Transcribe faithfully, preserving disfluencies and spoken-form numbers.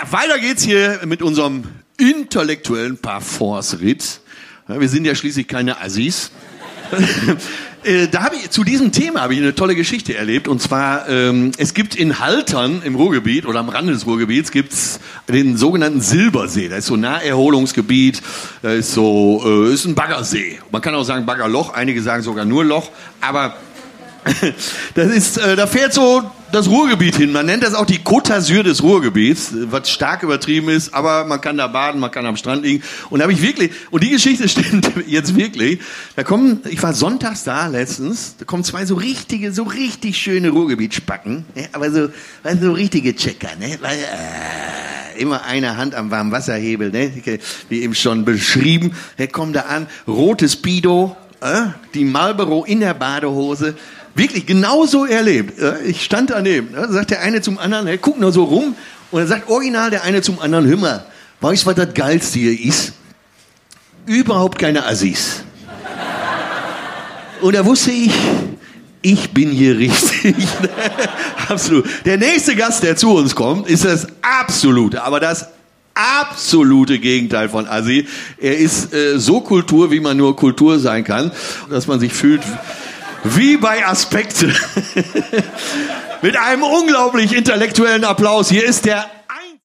weiter geht's hier mit unserem intellektuellen Parforce-Ritt. Ja, wir sind ja schließlich keine Assis. Äh, da habe ich zu diesem Thema habe ich eine tolle Geschichte erlebt, und zwar ähm, es gibt in Haltern im Ruhrgebiet oder am Rande des Ruhrgebiets gibt's den sogenannten Silbersee. Das ist so ein Naherholungsgebiet, das ist so äh, ist ein Baggersee. Man kann auch sagen Baggerloch, einige sagen sogar nur Loch, aber das ist, äh, da fährt so das Ruhrgebiet hin. Man nennt das auch die Côte d'Azur des Ruhrgebiets, was stark übertrieben ist, aber man kann da baden, man kann am Strand liegen. Und da habe ich wirklich, und die Geschichte stimmt jetzt wirklich, da kommen, ich war sonntags da letztens, da kommen zwei so richtige, so richtig schöne Ruhrgebietspacken, ne? Aber so, weißt, so richtige Checker, ne? Weil, äh, immer eine Hand am warmen Wasserhebel, ne? Wie eben schon beschrieben, der kommt da an, rotes Speedo, äh, die Marlboro in der Badehose. Wirklich genauso erlebt. Ich stand daneben. Da sagt der eine zum anderen, er guckt nur so rum und dann sagt original der eine zum anderen, hör mal, weißt du, was das Geilste hier ist? Überhaupt keine Assis. Und da wusste ich, ich bin hier richtig. Absolut. Der nächste Gast, der zu uns kommt, ist das absolute, aber das absolute Gegenteil von Assi. Er ist äh, so Kultur, wie man nur Kultur sein kann, dass man sich fühlt wie bei Aspekte. Mit einem unglaublich intellektuellen Applaus. Hier ist der